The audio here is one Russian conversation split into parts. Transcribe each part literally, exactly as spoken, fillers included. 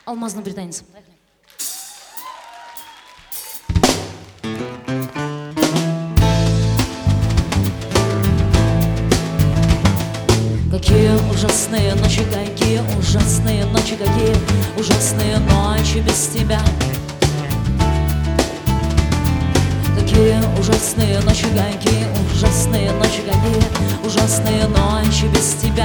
Алмазный британец. Какие ужасные ночи, какие ужасные ночи, какие ужасные ночи без тебя. Какие ужасные ночи, какие ужасные ночи, какие ужасные ночи без тебя.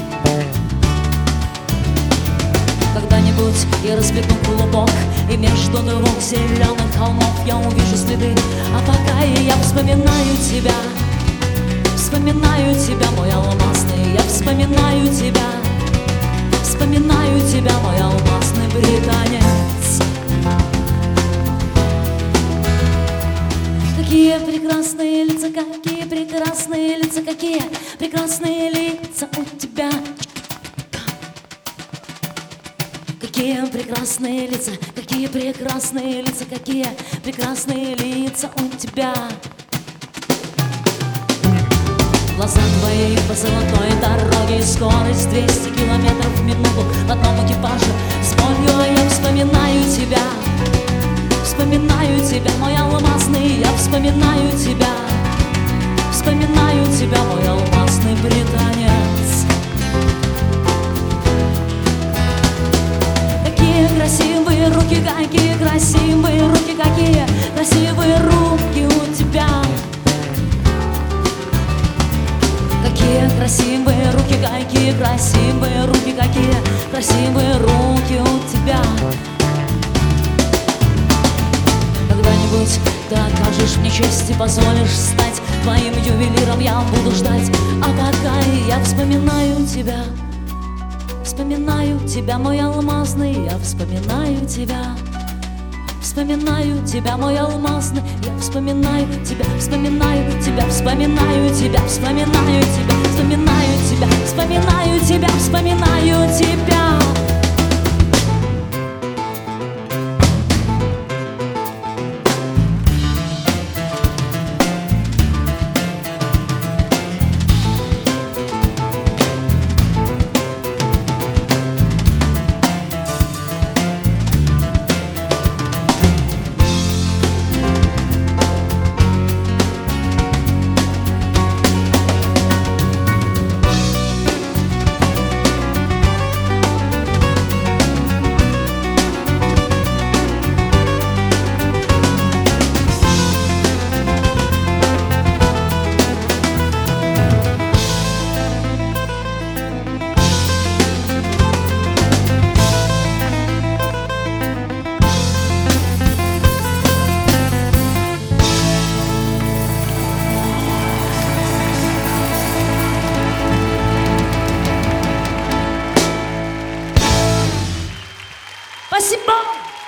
Когда-нибудь я разбегу клубок, и между двух зеленых холмов я увижу следы. А пока я вспоминаю тебя, вспоминаю тебя, мой алмазный, я вспоминаю тебя, вспоминаю тебя, мой алмазный британец. Какие прекрасные лица, какие прекрасные лица, какие прекрасные лица у тебя. Какие прекрасные лица, какие прекрасные лица, какие прекрасные лица у тебя. Глаза твои по золотой дороге, скорость двести километров в минуту в одном экипаже. С болью я вспоминаю тебя, вспоминаю тебя, мой алмазный, я вспоминаю тебя, вспоминаю тебя, мой алмазный британец. Какие красивые руки, какие красивые руки, какие красивые руки у тебя. Какие красивые руки, какие красивые руки, какие красивые руки у тебя. Когда-нибудь ты окажешь мне честь и позволишь стать твоим ювелиром, я буду ждать. А пока я вспоминаю тебя, вспоминаю тебя, мой алмазный, я вспоминаю тебя, вспоминаю тебя, мой алмазный, я вспоминаю тебя, вспоминаю тебя, вспоминаю тебя, вспоминаю тебя, вспоминаю тебя, вспоминаю тебя, вспоминаю тебя. Спасибо!